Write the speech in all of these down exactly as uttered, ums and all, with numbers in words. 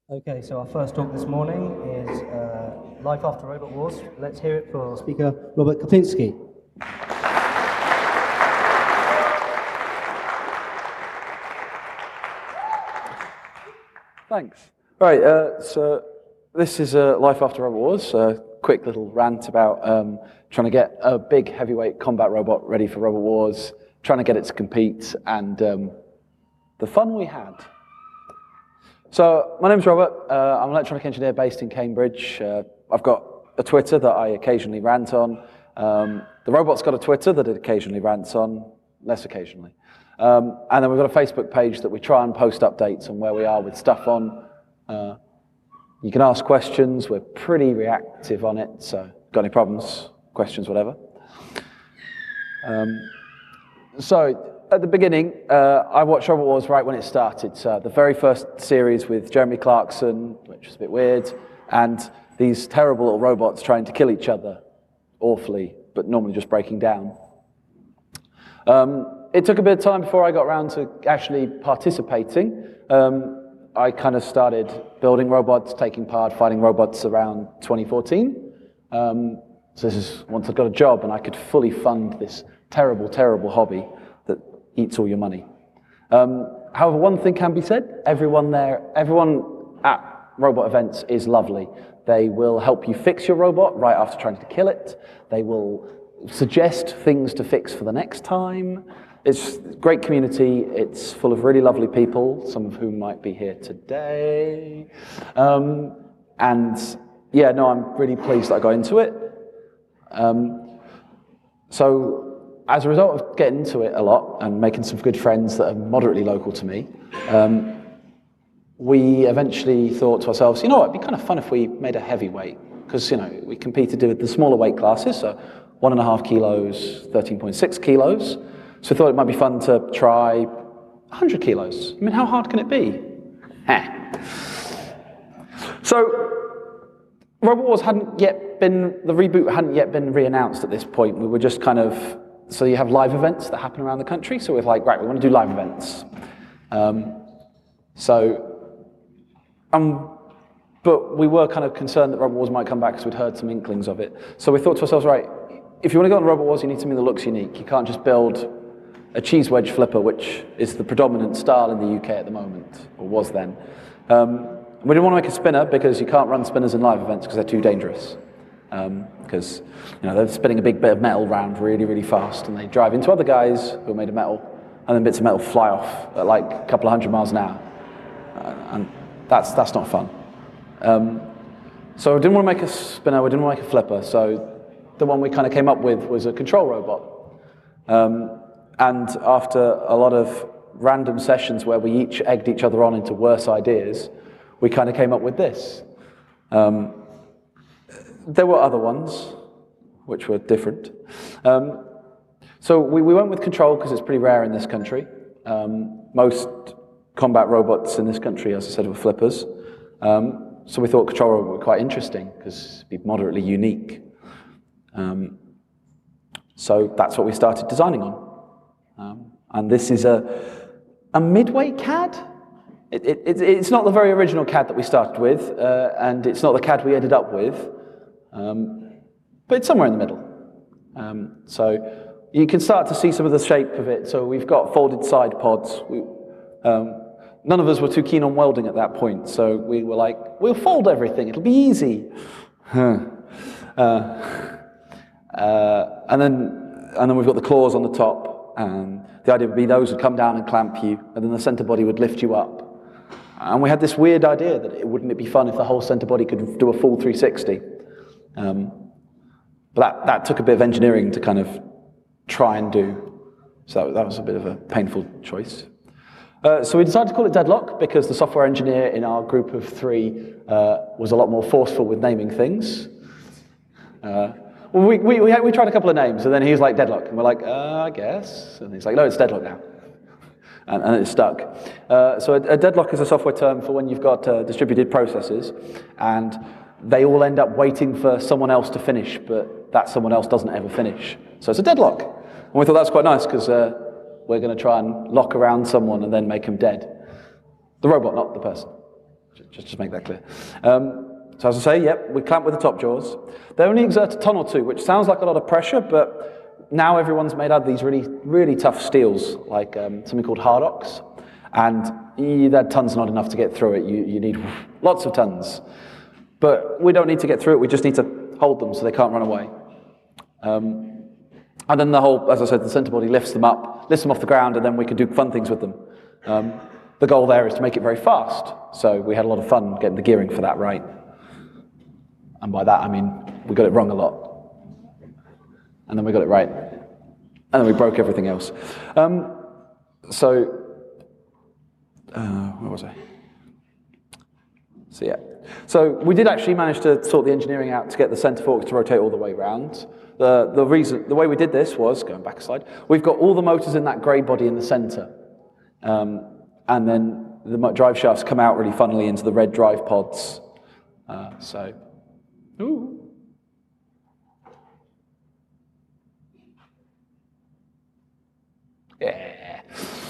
Okay, so our first talk this morning is uh, Life After Robot Wars. Let's hear it for speaker Robert Kopinski. Thanks. Right, uh, so this is uh, Life After Robot Wars, a quick little rant about um, trying to get a big heavyweight combat robot ready for Robot Wars, trying to get it to compete, and um, the fun we had. So, my name's Robert. Uh, I'm an electronic engineer based in Cambridge. Uh, I've got a Twitter that I occasionally rant on. Um, the robot's got a Twitter that it occasionally rants on, less occasionally. Um, and then we've got a Facebook page that we try and post updates on where we are with stuff on. Uh, you can ask questions. We're pretty reactive on it, so got any problems, questions, whatever. Um, so, at the beginning, uh, I watched Robot Wars right when it started. So the very first series with Jeremy Clarkson, which was a bit weird, and these terrible little robots trying to kill each other, awfully, but normally just breaking down. Um, it took a bit of time before I got around to actually participating. Um, I kind of started building robots, taking part, fighting robots around twenty fourteen. Um, so this is once I got a job and I could fully fund this terrible, terrible hobby that eats all your money. Um, however, one thing can be said, everyone there, everyone at robot events is lovely. They will help you fix your robot right after trying to kill it. They will suggest things to fix for the next time. It's a great community. It's full of really lovely people, some of whom might be here today. Um, and yeah, no, I'm really pleased that I got into it. Um, so, As a result of getting into it a lot and making some good friends that are moderately local to me, um, we eventually thought to ourselves, you know what, it'd be kind of fun if we made a heavyweight, because, you know, we competed with the smaller weight classes, so one and a half kilos, thirteen point six kilos. So we thought it might be fun to try one hundred kilos. I mean, how hard can it be? Heh. So, Robot Wars hadn't yet been, the reboot hadn't yet been re-announced at this point. We were just kind of, so you have live events that happen around the country. So we're like, right, we want to do live events. Um, so, um, but we were kind of concerned that Robot Wars might come back because we'd heard some inklings of it. So we thought to ourselves, right, if you want to go on Robot Wars, you need something that looks unique. You can't just build a cheese wedge flipper, which is the predominant style in the U K at the moment, or was then. Um, we didn't want to make a spinner because you can't run spinners in live events because they're too dangerous. Because um, you know, they're spinning a big bit of metal around really, really fast, and they drive into other guys who are made of metal, and then bits of metal fly off at like a couple of hundred miles an hour, uh, and that's that's not fun. Um, so we didn't want to make a spinner, we didn't want to make a flipper. So the one we kind of came up with was a control robot. Um, and after a lot of random sessions where we each egged each other on into worse ideas, we kind of came up with this. Um, There were other ones, which were different. Um, so we, we went with control because it's pretty rare in this country. Um, most combat robots in this country, as I said, were flippers. Um, so we thought control robot would be quite interesting because it'd be moderately unique. Um, so that's what we started designing on. Um, and this is a, a midway C A D. It, it, it's not the very original C A D that we started with, uh, and it's not the C A D we ended up with. Um, but it's somewhere in the middle. Um, so you can start to see some of the shape of it. So we've got folded side pods. We, um, none of us were too keen on welding at that point, so we were like, we'll fold everything, it'll be easy. Huh. Uh, uh, and then and then we've got the claws on the top, and the idea would be those would come down and clamp you, and then the center body would lift you up. And we had this weird idea that it, wouldn't it be fun if the whole center body could do a full three sixty? Um, but that, that took a bit of engineering to kind of try and do. So that, that was a bit of a painful choice. Uh, so we decided to call it Deadlock because the software engineer in our group of three uh, was a lot more forceful with naming things. Uh, well, we, we, we, we tried a couple of names, and then he was like, Deadlock. And we're like, uh, I guess. And he's like, no, it's Deadlock now. And, and it stuck. Uh, so a, a deadlock is a software term for when you've got uh, distributed processes, and they all end up waiting for someone else to finish, but that someone else doesn't ever finish. So it's a deadlock. And we thought that's quite nice, because uh, we're going to try and lock around someone and then make them dead. The robot, not the person. just to make that clear. Um, so as I say, yep, we clamp with the top jaws. They only exert a ton or two, which sounds like a lot of pressure, but now everyone's made out of these really, really tough steels, like um, something called Hardox, and yeah, that ton's not enough to get through it. You, you need lots of tons. But we don't need to get through it, we just need to hold them so they can't run away. Um, and then the whole, as I said, the center body lifts them up, lifts them off the ground, and then we can do fun things with them. Um, the goal there is to make it very fast, so we had a lot of fun getting the gearing for that right. And by that I mean we got it wrong a lot. And then we got it right. And then we broke everything else. Um, so, uh, where was I? So yeah. So we did actually manage to sort the engineering out to get the center forks to rotate all the way around. The, the reason, the way we did this was, going back a slide, we've got all the motors in that grey body in the center. Um, and then the drive shafts come out really funnily into the red drive pods. Uh, so, ooh. Yeah.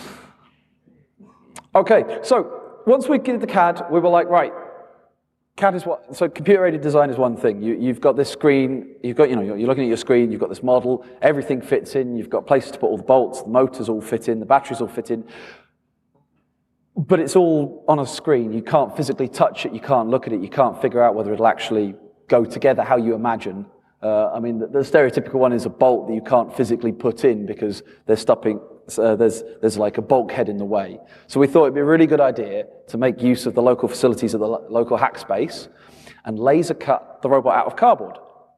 Okay, so once we did the C A D, we were like, right, C A D is what, so computer-aided design is one thing. You, you've got this screen, you've got, you know, you're looking at your screen, you've got this model, everything fits in, you've got places to put all the bolts, the motors all fit in, the batteries all fit in, but it's all on a screen. You can't physically touch it, you can't look at it, you can't figure out whether it'll actually go together how you imagine. Uh, I mean, the, the stereotypical one is a bolt that you can't physically put in because there's stopping, uh, there's, there's like a bulkhead in the way. So we thought it'd be a really good idea to make use of the local facilities of the lo local hack space and laser cut the robot out of cardboard.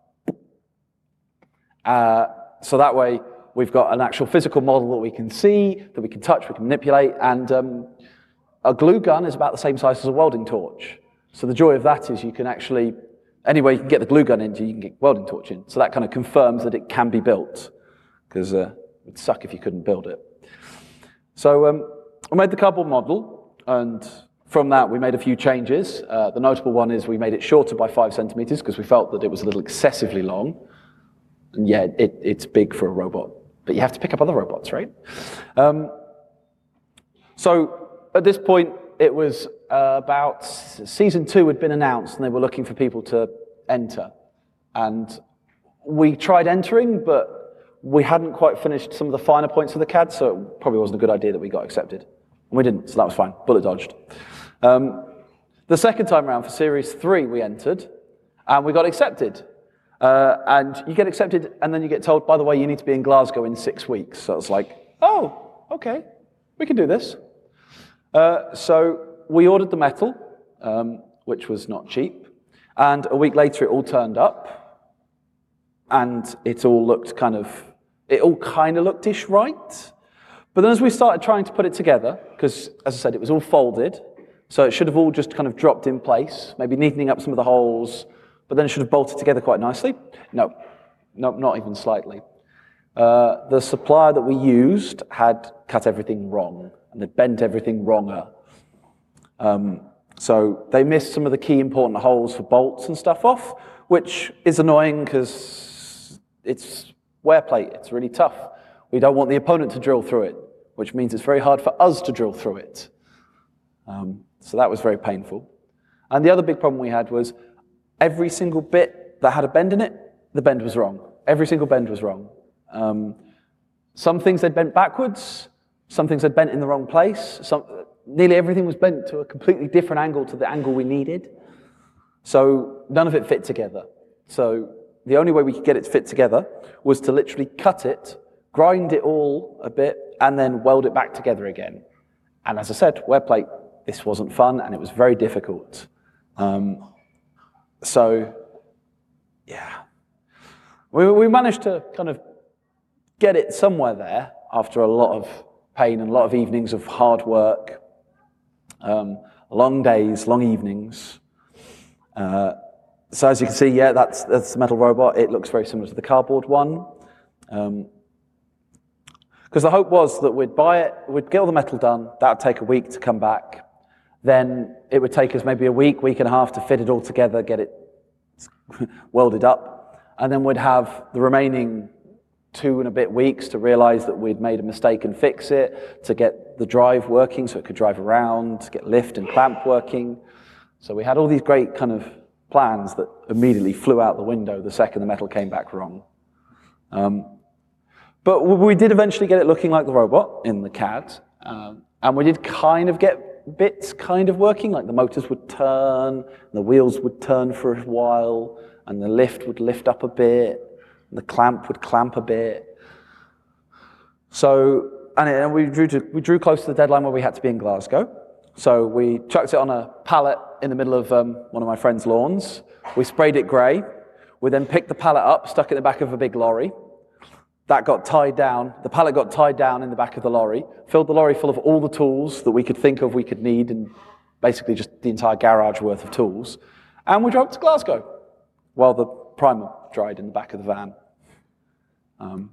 Uh, so that way we've got an actual physical model that we can see, that we can touch, we can manipulate, and um, a glue gun is about the same size as a welding torch. So the joy of that is you can actually, anyway you can get the glue gun into, you can get welding torch in. So that kind of confirms that it can be built, because uh, it'd suck if you couldn't build it. So um, we made the cardboard model, and from that we made a few changes. Uh, the notable one is we made it shorter by five centimeters because we felt that it was a little excessively long. And yeah, it, it's big for a robot, but you have to pick up other robots, right? Um, so at this point, it was uh, about season two had been announced, and they were looking for people to enter. And we tried entering, but we hadn't quite finished some of the finer points of the C A D, so it probably wasn't a good idea that we got accepted. And we didn't, so that was fine. Bullet dodged. Um, the second time around for series three, we entered, and we got accepted. Uh, and you get accepted, and then you get told, by the way, you need to be in Glasgow in six weeks. So it's like, oh, okay, we can do this. Uh, so we ordered the metal, um, which was not cheap, and a week later it all turned up, and it all looked kind of, it all kind of looked-ish right. But then as we started trying to put it together, because as I said, it was all folded, so it should have all just kind of dropped in place, maybe neatening up some of the holes, but then it should have bolted together quite nicely. No, no, not even slightly. Uh, the supplier that we used had cut everything wrong, and they bent everything wronger. Um, so they missed some of the key important holes for bolts and stuff off, which is annoying because it's wear plate, it's really tough. We don't want the opponent to drill through it, which means it's very hard for us to drill through it. Um, so that was very painful. And the other big problem we had was every single bit that had a bend in it, the bend was wrong. Every single bend was wrong. Um, some things they'd bent backwards, some things had bent in the wrong place. Some, nearly everything was bent to a completely different angle to the angle we needed. So none of it fit together. So the only way we could get it to fit together was to literally cut it, grind it all a bit, and then weld it back together again. And as I said, wear plate, this wasn't fun, and it was very difficult. Um, so, yeah. We, we managed to kind of get it somewhere there after a lot of pain and a lot of evenings of hard work, um, long days, long evenings. Uh, so as you can see, yeah, that's, that's the metal robot. It looks very similar to the cardboard one. Um, because the hope was that we'd buy it, we'd get all the metal done, that would take a week to come back. Then it would take us maybe a week, week and a half to fit it all together, get it welded up. And then we'd have the remaining two and a bit weeks to realize that we'd made a mistake and fix it, to get the drive working so it could drive around, to get lift and clamp working. So we had all these great kind of plans that immediately flew out the window the second the metal came back wrong. Um, but we did eventually get it looking like the robot in the C A D, um, and we did kind of get bits kind of working, like the motors would turn, the wheels would turn for a while, and the lift would lift up a bit, and the clamp would clamp a bit. So, and, it, and we drew to, we drew close to the deadline where we had to be in Glasgow. So we chucked it on a pallet in the middle of um, one of my friend's lawns. We sprayed it grey. We then picked the pallet up, stuck it in the back of a big lorry. That got tied down. The pallet got tied down in the back of the lorry, filled the lorry full of all the tools that we could think of we could need, and basically just the entire garage worth of tools. And we drove to Glasgow while the primer dried in the back of the van. Um,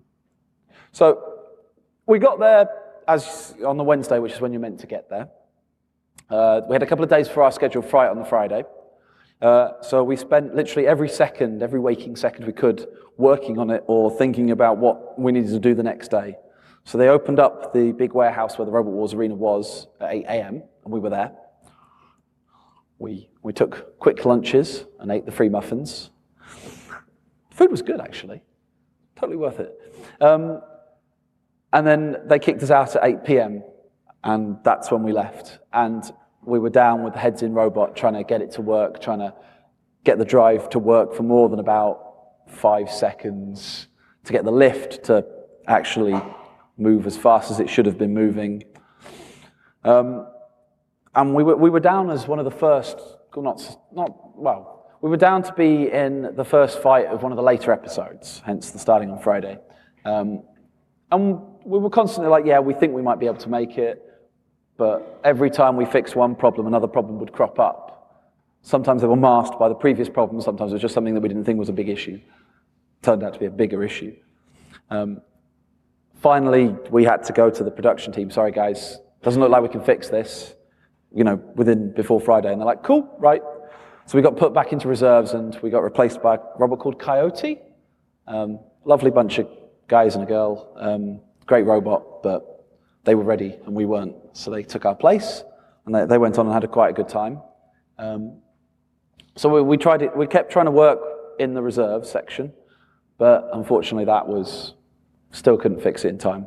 so we got there as on the Wednesday, which is when you're meant to get there. Uh, we had a couple of days for our scheduled flight on the Friday. Uh, so we spent literally every second, every waking second we could working on it or thinking about what we needed to do the next day. So they opened up the big warehouse where the Robot Wars arena was at eight a m and we were there. We, we took quick lunches and ate the free muffins. Food was good, actually. Totally worth it. Um, and then they kicked us out at eight p m and that's when we left. And we were down with the heads in robot, trying to get it to work, trying to get the drive to work for more than about five seconds, to get the lift to actually move as fast as it should have been moving. Um, and we were, we were down as one of the first, not, not, well, we were down to be in the first fight of one of the later episodes, hence the starting on Friday. Um, and we were constantly like, yeah, we think we might be able to make it. But every time we fixed one problem, another problem would crop up. Sometimes they were masked by the previous problem, sometimes it was just something that we didn't think was a big issue. Turned out to be a bigger issue. Um, finally, we had to go to the production team. Sorry, guys, doesn't look like we can fix this, you know, within, before Friday. And they're like, cool, right. So we got put back into reserves and we got replaced by a robot called Coyote. Um, lovely bunch of guys and a girl, um, great robot, but they were ready and we weren't. So they took our place and they, they went on and had a quite a good time. Um, so we, we tried it, we kept trying to work in the reserve section, but unfortunately that was, still couldn't fix it in time.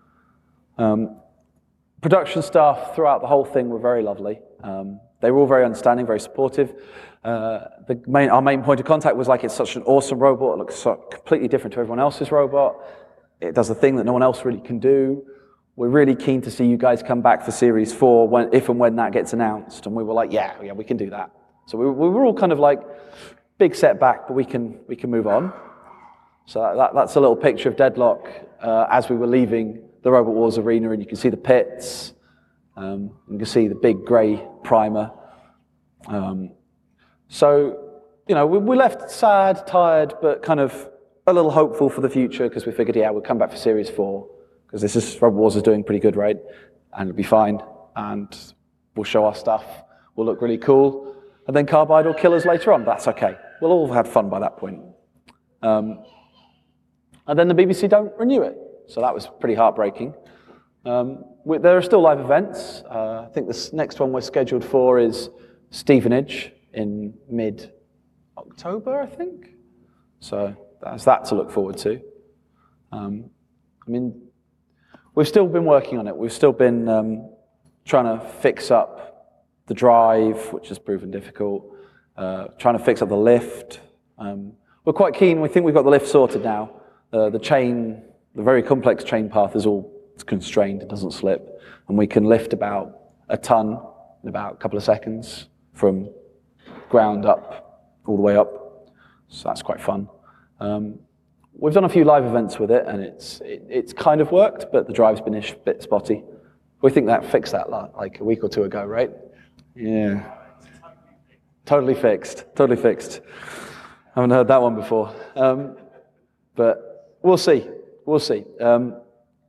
Um, production staff throughout the whole thing were very lovely. Um, they were all very understanding, very supportive. Uh, the main, our main point of contact was like, it's such an awesome robot, it looks so completely different to everyone else's robot. It does a thing that no one else really can do. We're really keen to see you guys come back for Series four when, if and when that gets announced. And we were like, yeah, yeah, we can do that. So we, we were all kind of like, big setback, but we can, we can move on. So that, that's a little picture of Deadlock uh, as we were leaving the Robot Wars arena, and you can see the pits. Um, you can see the big grey primer. Um, so, you know, we, we left sad, tired, but kind of a little hopeful for the future because we figured, yeah, we'll come back for Series four. Because this is, Robot Wars is doing pretty good, right? And it'll be fine, and we'll show our stuff, we'll look really cool, and then Carbide will kill us later on. That's okay. We'll all have had fun by that point. Um, and then the B B C don't renew it, so that was pretty heartbreaking. Um, we, there are still live events. Uh, I think this next one we're scheduled for is Stevenage in mid-October, I think. So that's that to look forward to. Um, I mean, we've still been working on it. We've still been um, trying to fix up the drive, which has proven difficult, uh, trying to fix up the lift. Um, we're quite keen. We think we've got the lift sorted now. Uh, the chain, the very complex chain path is all constrained. It doesn't slip. And we can lift about a ton in about a couple of seconds from ground up, all the way up. So that's quite fun. Um, We've done a few live events with it, and it's it, it's kind of worked, but the drive's been a bit spotty. We think that fixed that like a week or two ago, right? Yeah. Totally fixed. Totally fixed. I haven't heard that one before. Um, but we'll see. We'll see. Um,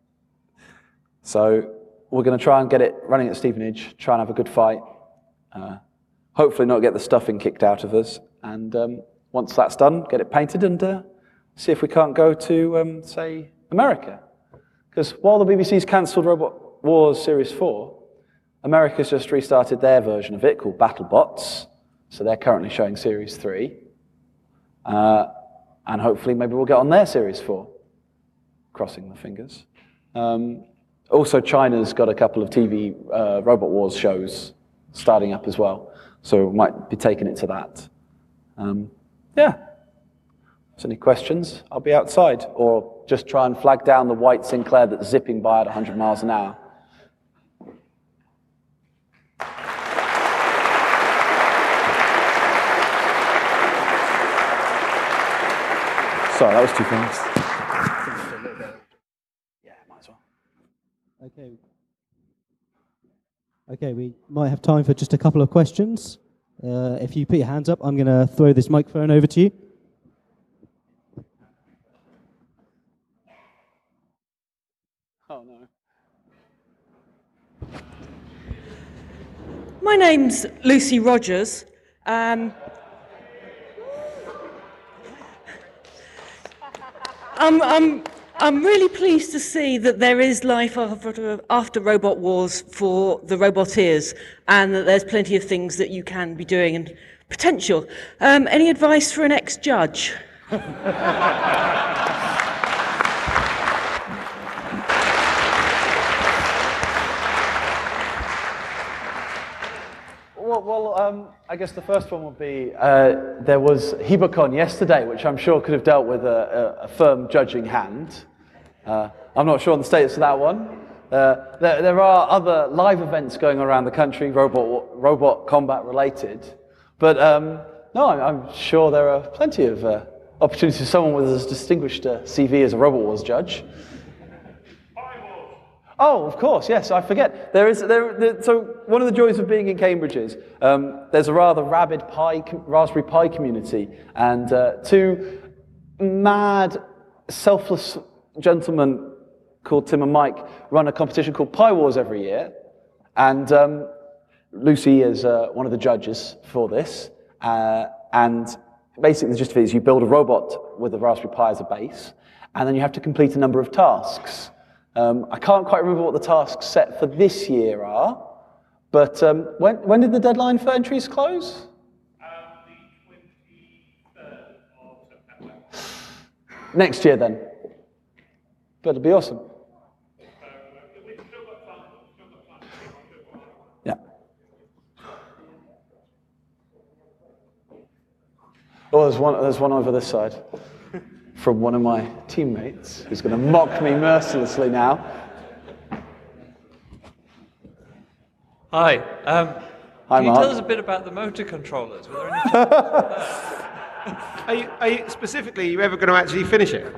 so we're going to try and get it running at Stevenage, try and have a good fight. Uh, hopefully not get the stuffing kicked out of us. And um, once that's done, get it painted and uh, see if we can't go to, um, say, America. Because while the B B C's cancelled Robot Wars Series four, America's just restarted their version of it called BattleBots, So they're currently showing Series three. Uh, and hopefully maybe we'll get on their Series four. Crossing the fingers. Um, also, China's got a couple of T V uh, Robot Wars shows starting up as well. So we might be taking it to that. Um, yeah. So any questions? I'll be outside. Or just try and flag down the white Sinclair that's zipping by at one hundred miles an hour. Sorry, that was too fast. Yeah, might as well. Okay. Okay, we might have time for just a couple of questions. Uh, if you put your hands up, I'm going to throw this microphone over to you. Oh, no. My name's Lucy Rogers. Um, I'm, I'm, I'm really pleased to see that there is life after, after Robot Wars for the Roboteers, and that there's plenty of things that you can be doing and potential. Um, any advice for an ex-judge? Well, well um, I guess the first one would be, uh, there was HeberCon yesterday, which I'm sure could have dealt with a, a, a firm judging hand. Uh, I'm not sure on the status of that one. Uh, there, there are other live events going around the country, robot, robot combat related. But um, no, I'm, I'm sure there are plenty of uh, opportunities for someone with as distinguished a C V as a Robot Wars judge. Oh, of course, yes, I forget. There is, there, there, so one of the joys of being in Cambridge is um, there's a rather rabid Pi, Raspberry Pi community, and uh, two mad, selfless gentlemen called Tim and Mike run a competition called Pi Wars every year, and um, Lucy is uh, one of the judges for this, uh, and basically the gist of it is you build a robot with a Raspberry Pi as a base, and then you have to complete a number of tasks. Um, I can't quite remember what the tasks set for this year are, but um, when, when did the deadline for entries close? Um, the twenty-third of September. Next year then. But it'll be awesome. So uh, we've still got time. We've still got time. Yeah. Oh, there's one, there's one over this side. From one of my teammates, who's going to mock me mercilessly now. Hi. Um, Hi, can you Mark. tell us a bit about the motor controllers? Were there any Are you, are you, specifically, are you ever going to actually finish it?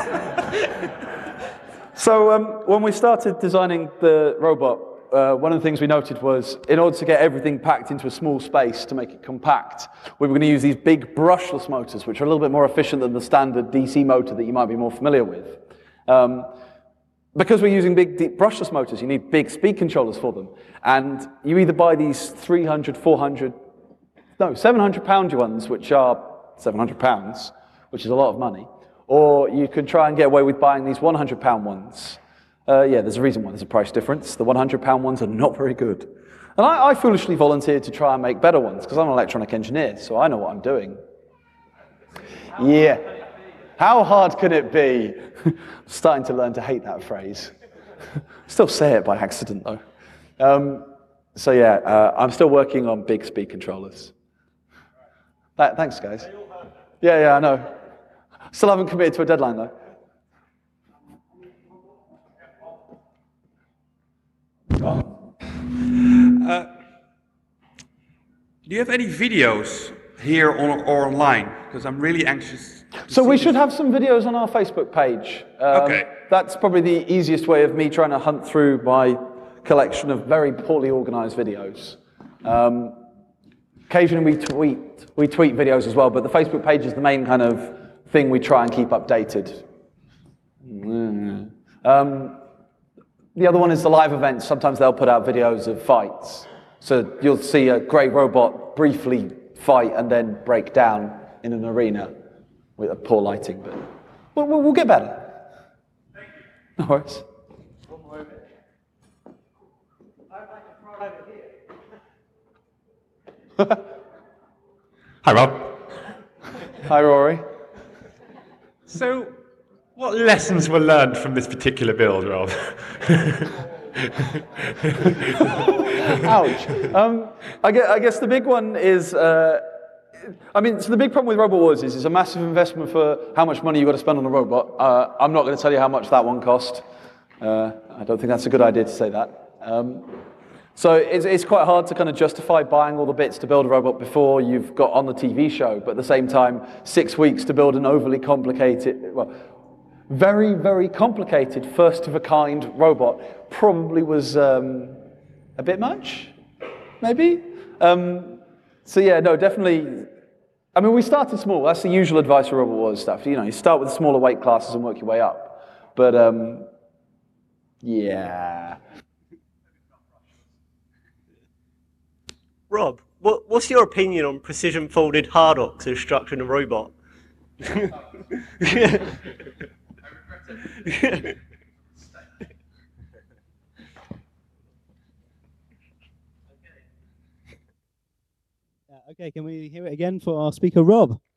So um, when we started designing the robot, uh, one of the things we noted was, in order to get everything packed into a small space to make it compact, we were going to use these big brushless motors, which are a little bit more efficient than the standard D C motor that you might be more familiar with. Um, because we're using big deep brushless motors, you need big speed controllers for them. And you either buy these three hundred, four hundred, no, seven hundred pound ones, which are seven hundred pounds, which is a lot of money, or you could try and get away with buying these one hundred pound ones. Uh, yeah, there's a reason why there's a price difference. The one hundred pound ones are not very good. And I, I foolishly volunteered to try and make better ones, because I'm an electronic engineer, so I know what I'm doing. Yeah. How hard can it be? I'm starting to learn to hate that phrase. Still say it by accident, though. Um, so yeah, uh, I'm still working on big speed controllers. Th- thanks, guys. Yeah, yeah, I know. Still haven't committed to a deadline, though. Uh, do you have any videos here on, or online? Because I'm really anxious. to So see we this. should have some videos on our Facebook page. Um, Okay. That's probably the easiest way of me trying to hunt through my collection of very poorly organized videos. Um, occasionally we tweet, we tweet videos as well, but the Facebook page is the main kind of thing we try and keep updated. Mm. Um, the other one is the live events. Sometimes they'll put out videos of fights. So you'll see a grey robot briefly fight and then break down in an arena with a poor lighting, but we'll, we'll, we'll get better. Thank you. No worries. One more over. I'd like a private here. Hi, Rob. Hi, Rory. So, what lessons were learned from this particular build, Rob? Ouch. Um, I, guess, I guess the big one is, uh, I mean, so the big problem with Robot Wars is it's a massive investment for how much money you've got to spend on a robot. Uh, I'm not going to tell you how much that one cost. Uh, I don't think that's a good idea to say that. Um, so it's, it's quite hard to kind of justify buying all the bits to build a robot before you've got on the T V show, but at the same time, six weeks to build an overly complicated, well, very, very complicated, first-of-a-kind robot probably was um, a bit much, maybe? Um, so yeah, no, definitely. I mean, we started small. That's the usual advice for Robot Wars stuff. You know, you start with smaller weight classes and work your way up. But um, yeah. Rob, what, what's your opinion on precision folded hardox as structuring a robot? Okay, can we hear it again for our speaker, Rob?